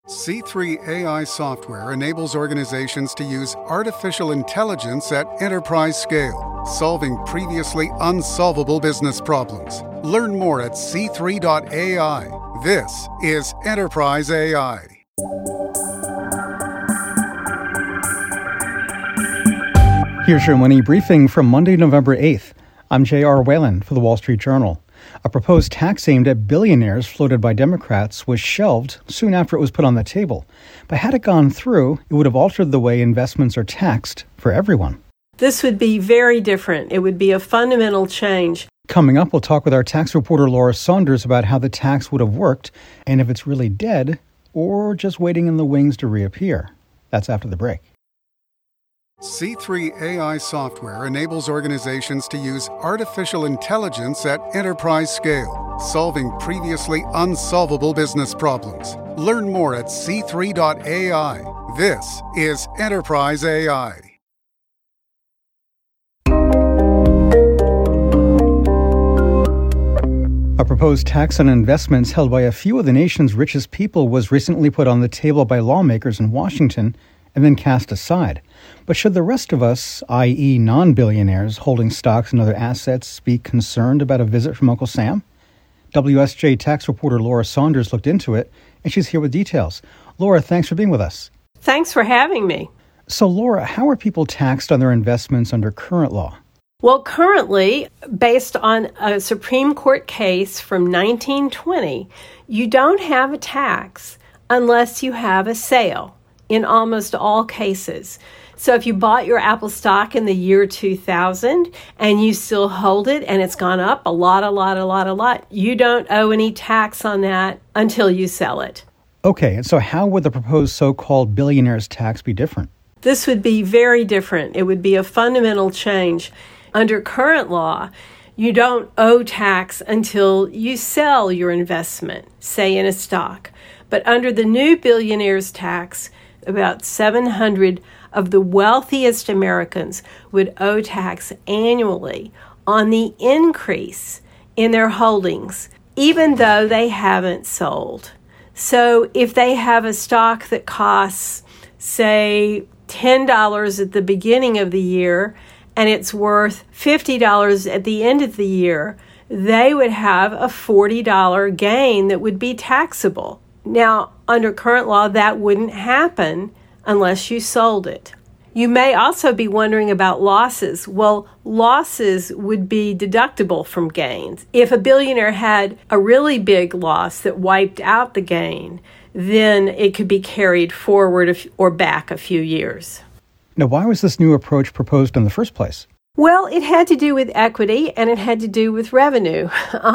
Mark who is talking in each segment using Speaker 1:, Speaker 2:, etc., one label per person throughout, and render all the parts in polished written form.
Speaker 1: C3 AI software enables organizations to use artificial intelligence at enterprise scale, solving previously unsolvable business problems. Learn more at c3.ai. This is Enterprise AI.
Speaker 2: Here's your money briefing from Monday, November 8th. I'm J.R. Whalen for the Wall Street Journal. A proposed tax aimed at billionaires floated by Democrats was shelved soon after it was put on the table. But had it gone through, it would have altered the way investments are taxed for everyone.
Speaker 3: This would be very different. It would be a fundamental change.
Speaker 2: Coming up, we'll talk with our tax reporter Laura Saunders about how the tax would have worked and if it's really dead or just waiting in the wings to reappear. That's after the break.
Speaker 1: C3 AI software enables organizations to use artificial intelligence at enterprise scale, solving previously unsolvable business problems. Learn more at c3.ai. This is Enterprise AI.
Speaker 2: A proposed tax on investments held by a few of the nation's richest people was recently put on the table by lawmakers in Washington and then cast aside. But should the rest of us, i.e. non-billionaires holding stocks and other assets, be concerned about a visit from Uncle Sam? WSJ tax reporter Laura Saunders looked into it, and she's here with details. Laura, thanks for being with us.
Speaker 3: Thanks for having me.
Speaker 2: So, Laura, how are people taxed on their investments under current law?
Speaker 3: Well, currently, based on a Supreme Court case from 1920, you don't have a tax unless you have a sale in almost all cases. So if you bought your Apple stock in the year 2000 and you still hold it and it's gone up a lot, you don't owe any tax on that until you sell it.
Speaker 2: Okay, and so how would the proposed so-called billionaires tax be different?
Speaker 3: This would be very different. It would be a fundamental change. Under current law, you don't owe tax until you sell your investment, say in a stock. But under the new billionaires tax, about 700 of the wealthiest Americans would owe tax annually on the increase in their holdings, even though they haven't sold. So if they have a stock that costs, say, $10 at the beginning of the year, and it's worth $50 at the end of the year, they would have a $40 gain that would be taxable. Now, under current law, that wouldn't happen unless you sold it. You may also be wondering about losses. Well, losses would be deductible from gains. If a billionaire had a really big loss that wiped out the gain, then it could be carried forward or back a few years.
Speaker 2: Now, why was this new approach proposed in the first place?
Speaker 3: Well, it had to do with equity and it had to do with revenue.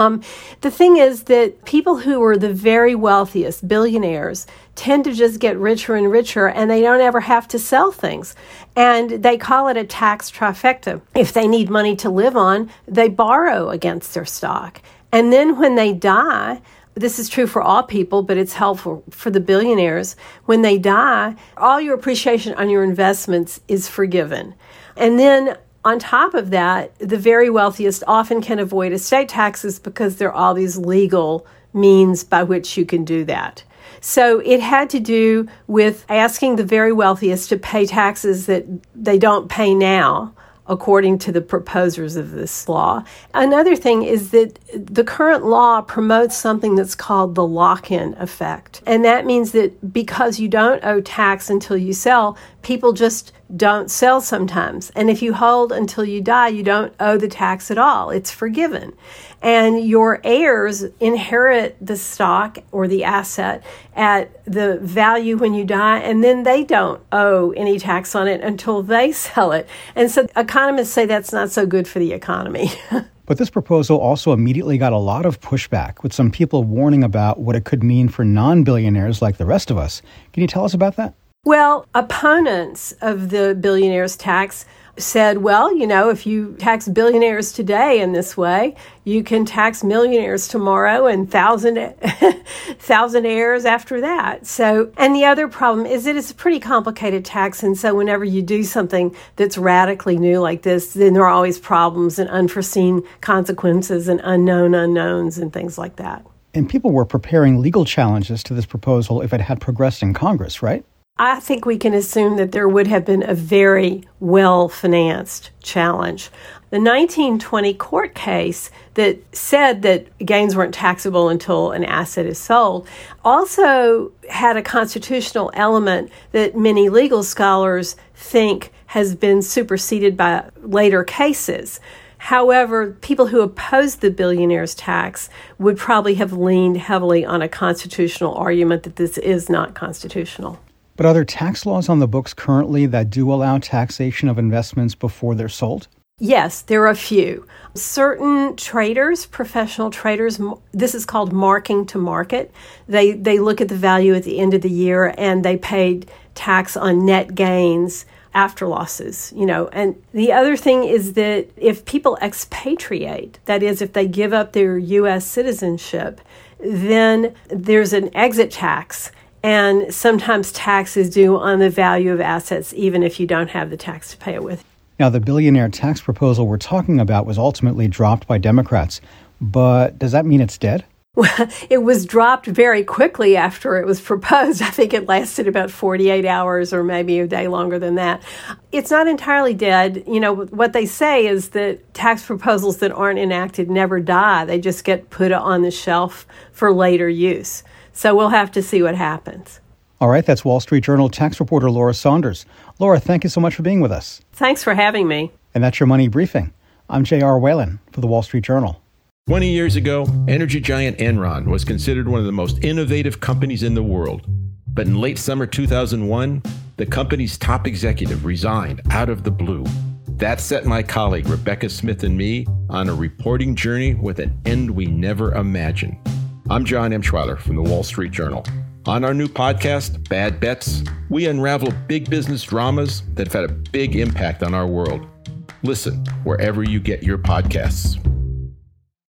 Speaker 3: The thing is that people who are the very wealthiest, billionaires, tend to just get richer and richer and they don't ever have to sell things. And they call it a tax trifecta. If they need money to live on, they borrow against their stock. And then when they die, this is true for all people, but it's helpful for the billionaires. When they die, all your appreciation on your investments is forgiven. And then on top of that, the very wealthiest often can avoid estate taxes because there are all these legal means by which you can do that. So it had to do with asking the very wealthiest to pay taxes that they don't pay now, according to the proposers of this law. Another thing is that the current law promotes something that's called the lock-in effect. And that means that because you don't owe tax until you sell, people just don't sell sometimes. And if you hold until you die, you don't owe the tax at all. It's forgiven. And your heirs inherit the stock or the asset at the value when you die, and then they don't owe any tax on it until they sell it. And so economists say that's not so good for the economy.
Speaker 2: But this proposal also immediately got a lot of pushback, with some people warning about what it could mean for non-billionaires like the rest of us. Can you tell us about that?
Speaker 3: Well, opponents of the billionaires tax said, well, you know, if you tax billionaires today in this way, you can tax millionaires tomorrow and thousandaires after that. So, and the other problem is that it's a pretty complicated tax. And so whenever you do something that's radically new like this, then there are always problems and unforeseen consequences and unknown unknowns and things like that.
Speaker 2: And people were preparing legal challenges to this proposal if it had progressed in Congress, right?
Speaker 3: I think we can assume that there would have been a very well-financed challenge. The 1920 court case that said that gains weren't taxable until an asset is sold also had a constitutional element that many legal scholars think has been superseded by later cases. However, people who opposed the billionaire's tax would probably have leaned heavily on a constitutional argument that this is not constitutional.
Speaker 2: But are there tax laws on the books currently that do allow taxation of investments before they're sold?
Speaker 3: Yes, there are a few. Certain traders, professional traders, this is called marking to market. They look at the value at the end of the year and they paid tax on net gains after losses, And the other thing is that if people expatriate, that is, if they give up their U.S. citizenship, then there's an exit tax. And sometimes tax is due on the value of assets, even if you don't have the tax to pay it with.
Speaker 2: Now, the billionaire tax proposal we're talking about was ultimately dropped by Democrats. But does that mean it's dead?
Speaker 3: Well, it was dropped very quickly after it was proposed. I think it lasted about 48 hours or maybe a day longer than that. It's not entirely dead. What they say is that tax proposals that aren't enacted never die. They just get put on the shelf for later use. So we'll have to see what happens.
Speaker 2: All right, that's Wall Street Journal tax reporter Laura Saunders. Laura, thank you so much for being with us.
Speaker 3: Thanks for having me.
Speaker 2: And that's your Money Briefing. I'm J.R. Whalen for the Wall Street Journal.
Speaker 4: 20 years ago, energy giant Enron was considered one of the most innovative companies in the world. But in late summer 2001, the company's top executive resigned out of the blue. That set my colleague Rebecca Smith and me on a reporting journey with an end we never imagined. I'm John Emshweiler from the Wall Street Journal. On our new podcast, Bad Bets, we unravel big business dramas that have had a big impact on our world. Listen wherever you get your podcasts.